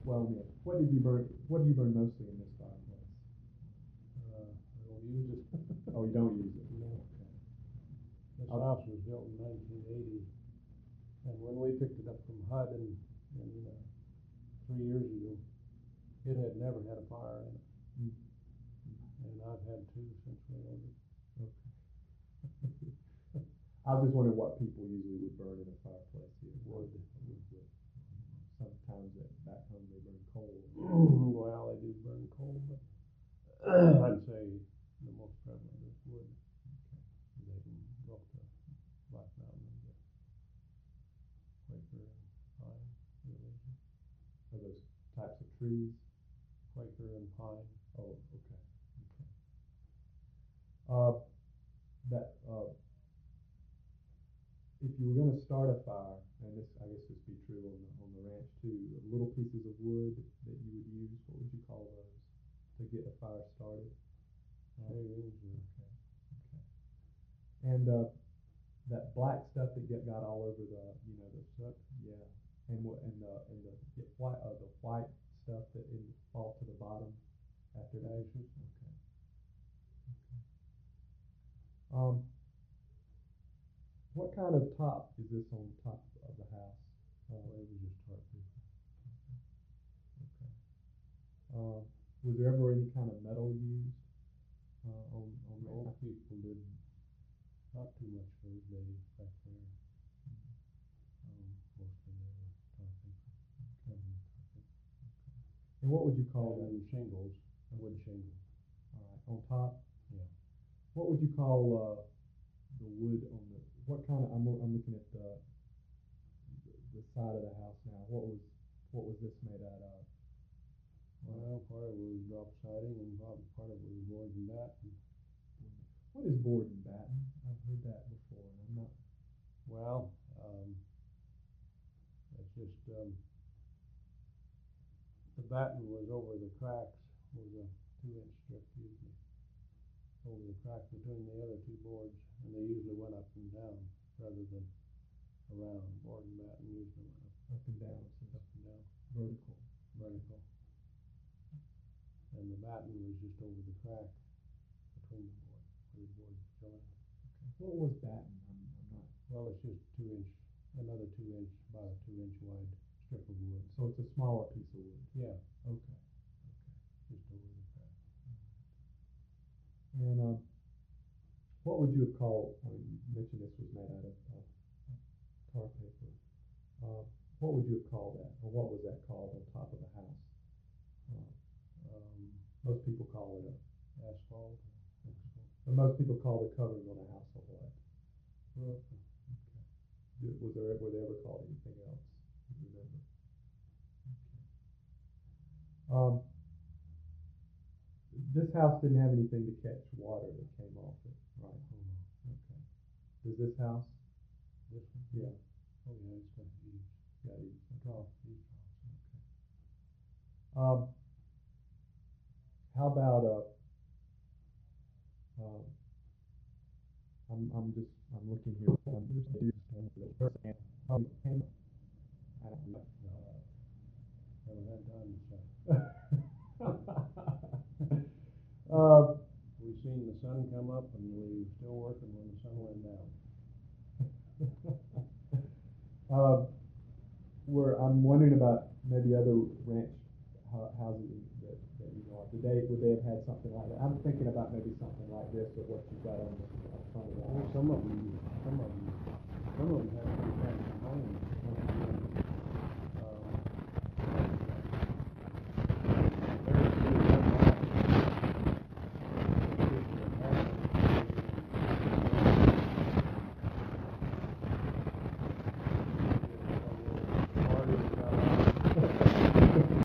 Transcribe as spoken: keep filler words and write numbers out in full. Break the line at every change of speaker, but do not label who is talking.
well, yeah. What did you burn? What do you burn mostly in this fireplace?
Uh, I don't use it.
Oh, you don't use it.
No.
Okay.
This
Oh.
house was built in nineteen eighty, and when we picked it up from H U D in, in, uh, three years ago, it had never had a fire in it,
Mm.
and I've had two since we owned it.
Okay. I was just wondering what people usually would burn in a fireplace here.
Wood.
Wood, wood. Sometimes at back home they burn coal.
Well, they do burn coal, but I'd say the most prevalent is wood. They can go up to Black Mountain and get Quaker and pine, really.
Are those types of trees?
Quaker and pine.
Oh, okay. Okay. Uh, that uh, if you were going to start a fire, and this I guess this would be true on the on the ranch too, the little pieces of wood that you would use, what would you call those to get a fire started?
Shavings.
Okay. Okay. And uh, that black stuff that get got all over the, you know, the soot, yeah, and what and the and the get white uh, the white stuff that it fall to the bottom after the ashes. Okay. Okay. Um, what kind of top is this on top of the house? Uh,
Well, it was just tar paper.
okay. Uh, was there ever any kind of metal used uh, on on the
Old people did not too much those days back there. Um, mostly they were tar paper, covered with tar paper.
And what would you call that?
And shingles, wood shingles.
All right, on top.
Yeah.
What would you call uh, the wood on the? What kind of? I'm I'm looking at the the side of the house now. What was what was this made out of?
Well, part of it was drop siding, and part part of it was board and batten.
What is board and batten? I've heard that before, and I'm not.
Well, um, it's just um, the batten was over the cracks, was a two-inch strip usually over the crack between the other two boards, and they usually went up and down rather than around. Board and batten usually went up,
Up and down, so
up and down,
vertical.
vertical. And the batten was just over the crack between the board, where the boards joined.
Okay. What was batten? I'm, I'm not.
Well, it's just two inch, another two inch, about a two inch wide strip of wood.
So it's a smaller piece of wood.
Yeah,
Okay. Okay.
just over the crack.
And um, what would you have called? I mean, you mentioned this was made out of uh, tar paper. Uh, what would you have called that, or what was that called on top of the house? Uh,
Um,
most people call it a.
asphalt, asphalt.
But most people call the covering on a house a what?
Roof.
Okay. Did, was there were they ever called anything else? Do you remember? Okay. Um, this house didn't have anything to catch water that came off it, right?
Oh, no.
Okay. Does this house?
This one?
Yeah.
Oh, yeah, it's got eaves.
Got it.
Trough, eave troughs.
Okay. Um, how about uh, um, I'm I'm just I'm looking here. I'm just firsthand. Um, and, uh,
Uh, haven't had time to check.
uh,
We've seen the sun come up, and we were still working when the sun went down.
uh, where I'm wondering about maybe other ranch ho- houses that, that you know of. Did they would they have had something like that? I'm thinking about maybe something like this or what you've got on the on front of the
Well,
house.
some of them, some of them, some of them had